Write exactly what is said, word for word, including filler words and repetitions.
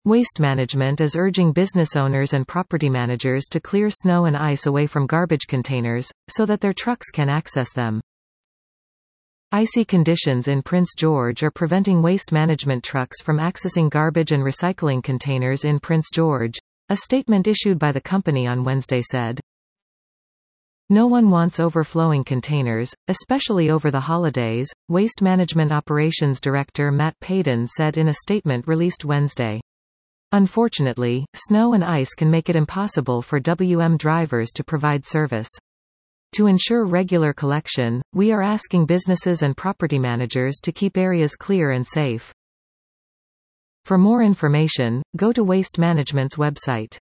Waste Management is urging business owners and property managers to clear snow and ice away from garbage containers, so that their trucks can access them. Icy conditions in Prince George are preventing waste management trucks from accessing garbage and recycling containers in Prince George, a statement issued by the company on Wednesday said. No one wants overflowing containers, especially over the holidays, Waste Management Operations Director Matt Payden said in a statement released Wednesday. Unfortunately, snow and ice can make it impossible for W M drivers to provide service. To ensure regular collection, we are asking businesses and property managers to keep areas clear and safe. For more information, go to Waste Management's website.